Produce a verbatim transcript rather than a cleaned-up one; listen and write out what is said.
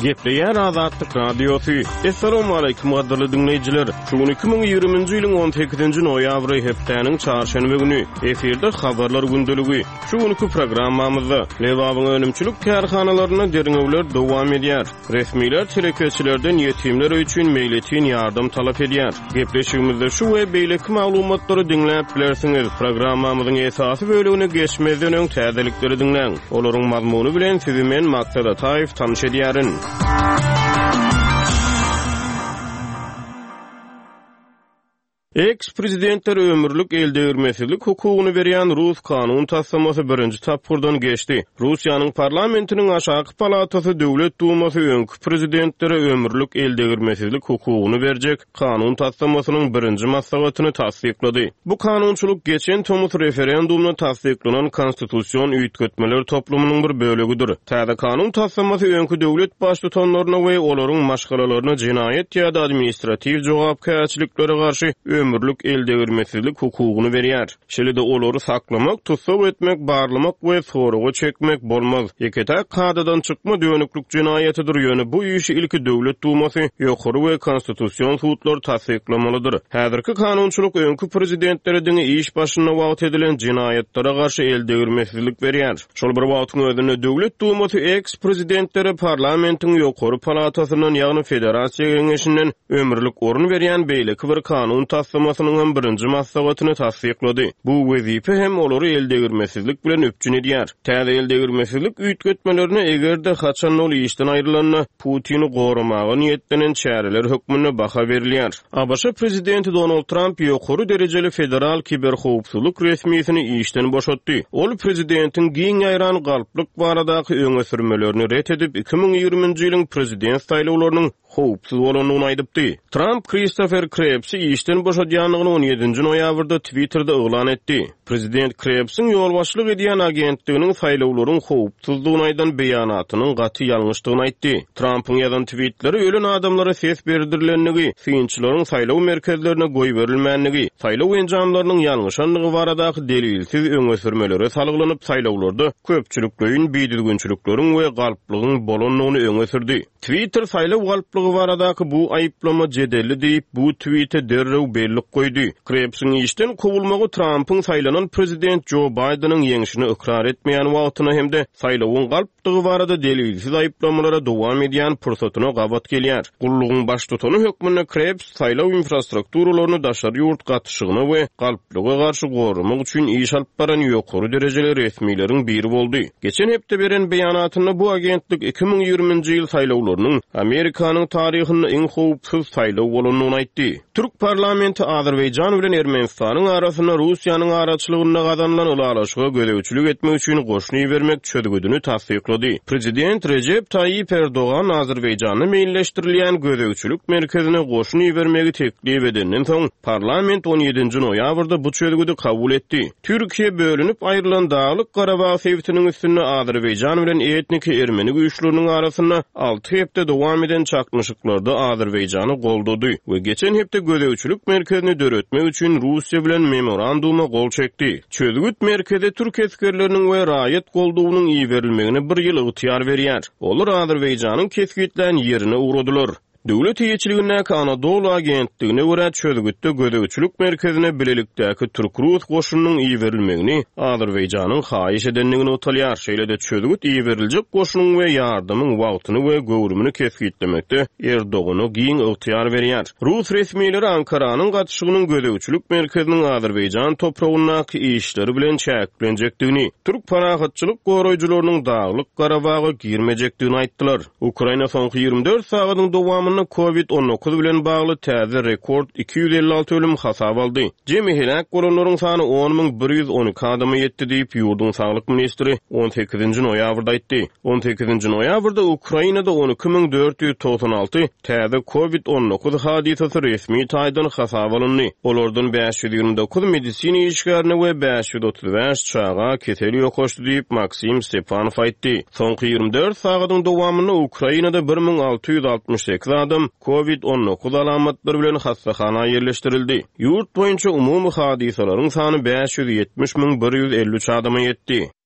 Gepleýär Azatlyk Radiosu. Assalamu alaykum gaderly dinleýijiler. Şugun iki bin ýygrymynjy ýylyň on sekizinji noýabry hepdeniň çarşanby güni eferde habarlar gündeligi. Şugunky programmamyzda Lewabyň önümçilik kärhanalaryna deriňewler dowam edýär. Resmiler çirekeçilerden ýetimler üçin meýletin ýardym talap edýär. Gepleşigimizde şu we beýleki maglumatlary dinläp bilersiňiz. Programmamyzyň esasy bölügine geçmezden öň täzelikleri dinläň. Olaryň mazmuny bilen sizi men Maksat Ataýew tanış edýärin. Ex-prezidentler ömürlük eldeýirmesizlik hukugyny berýän Rus kanun tassamasy birinji tapgyrdan geçdi. Russiýanyň parlamentiniň aşaky palatasy Döwlet Dumasy öňkü prezidentlere ömürlük eldeýirmesizlik hukugyny berjek kanun tassamasynyň birinji maslahatyny tasdiklady. Bu kanunçylyk geçen tomut referendumna tasdiklanan konstitusiýon üýtgetmeler toplumynyň bir bölügidir. Täze kanun tassamasy öňkü döwlet başlyklaryna we olaryň maşgalalaryna jinaýet ýa-da administrativ jogapkärçiliklere garşy ömürlük eldeýirmesizlik hukugyny berýär. Şeýle-de olary saklamak, tutsak etmek, barlamak we soraga çekmek bolmaz. Ýekete kadadan çykma dönüklük jinaýatydyr ýöne bu işi ilki Döwlet Dumasy, ýokary we konstitusiýon suwtlary tasdiklamalydyr. Häzirki kanunçylyk öňkü prezidentleriniň iş başyna wagt edilen jinaýatlere garşy eldeýirmesizlik berýär. Şol bir wagtyň özünde Döwlet Dumasy ex-prezidentlere parlamentiň ýokary palatasynyň ýagny federasiýa geňeşinden ömürlük orun berýän beýleki bir kanun tassamasynyň birinji maslahatyny tasdiklady. Bu wezipe hem olary eldeýirmesizlik bilen öpçün edýär. Täze eldeýirmesizlik üýtgetmelerini egerde haçan ol işden aýrylanna Putini goramagy niýetlenen çäreler hökmüne baha berilýär. A B Ş prezidenti Donald Trump ýokary derejeli federal kiberhowpsuzlyk resmiýetini işden boşatdy. Ol prezidentiň giň aýran galplyk baradaky öňe sürmelerini ret edip iki bin ýygrymynjy ýylyň prezident saýlawlarynyň howpsuz bolanyny aýdypdy. Trump Christopher Krebs'i işden boşadýanyny on ýedinji noýabrda Twitterda oglan etdi. Prezident Krebs'iň ýolbaşçylyk edýän agentliginiň saýlawlaryň howpsuzlygyny aýdan beýanatynyň gaty ýalňyşdygyny aýtdy. Trump'yň ýazan tweetleri ölen adamlara ses berdirilenligi, synçylaryň saýlaw merkezlerine goý berilmänligi, saýlaw enjamlarynyň ýalňyşanlygy baradaky delilsiz öňe sürmelere salgylanyp saýlawlarda köpçülikleýin biýdilgünçülikleriň we galplygyň bolanyny öňe sürdi. Twitter saýlaw galplygy baradaky bu aýyplama jedelli diýip bu tweete derrew bellik goýdy. Krebs'iň işden kowulmagy Trump'yň saýlanan prezident Joe Biden'yň ýeňişini ikrar etmeýän wagtyna hemde saýlawyň galplygy barada delilsiz aýyplamalara dowam edýän pursatyna gabat gelýär. Gullugyň baş tutany hökmüne Krebs saýlaw infrastrukturalyny daşary ýurt gatyşygyna we galplyga garşy gorumak üçin iş alyp baran ýokary derejeli resmiýleriň biri boldy. Geçen hepde beren beýanatyny bu agentlik iki bin ýygrymynjy ýyl saýlawlarynyň Amerikanyň taryhynda iň howpsuz saýlaw bolanyny aýtdy. Türk parlamenti Azerbaýjan bilen Ermenistanyň arasyna Russiýanyň araçylygyna gazanlan ulalaşyga gödäwçilik etmek üçin goşuny bermek çödügüdüni tasdiklady. Prezident Recep Tayyip Erdoğan Azerbaýjany meýilleşdirilýän gödäwçilik merkezine goşuny bermegi teklip edenden soň parlament on ýedinji noýabrda bu çödügüdi kabul etdi. Türkiýe bölünip aýrylan Daglyk Garabag sewtiniň üstünde Azerbaýjan bilen etnik ermeni güýçleriniň arasyna alty hepde dowam eden çakmışyklarda Azerbaýjany goldady we geçen hepde gödäwçilik merkezini döretmek üçin Russiýa bilen memoranduma gol çekdi. Çödügüt merkeze Türk eskerleriniň we raýat goldugynyň iý berilmegine bir ýyl ygtyar berýär. Olar Azerbaýjanyň kesgitlen ýerine uğradylar. Döwlet ýeçiligindäki Anadolu agentligine görä çödügütde gödäwçilik merkezine bilelikdäki Türk-Rus goşunynyň iý berilmegini Azerbaýjanyň haýyş edenligini utalýar. Şeýle-de çödügüt iý beriljek goşunyň we ýardymyň wagtyny we göwrümini kesgitlemekde Erdogany giň ygtyar berýär. Rus resmiýetleri Ankaranyň gatyşygynyň gödäwçilik merkeziniň Azerbaýjan topragyndaky işleri bilen çäklenjekdigini, türk parahatçylyk goraýjylarynyň Daglyk Garabaga girmejekdigini aýtdylar. Ukraina soňky ýygrimi dört sagatyň dowamyny covid on dokuz bilen bagly täze rekord iki yüz elli alty ölüm hasap aldy. Jemi helak bolanlaryň sany on min bir yüz on iki adama ýetdi diýip ýurdun saglyk ministri on sekizinji noýabrda aýtdy. on sekizinji noýabrda Ukrainada on iki min dört yüz toksan alty täze covid on dokuz hadisesi resmi taýdan hasap alındy. Olardan beş yüz ýygrimi dokuz medisina işgärine we beş yüz otuz beş çağa keseli ýokaşdy diýip Maksim Stepanov aýtdy. Soňky ýygrimi dört sagatyň dowamyny Ukrainada bir min alty yüz altmış sekiz adam covid on dokuz alamatları bilen hastahana ýerleşdirildi. Ýurt boýunça umumy hadisalaryň sany beş yüz ýetmiş min bir yüz elli üç adama ýetdi.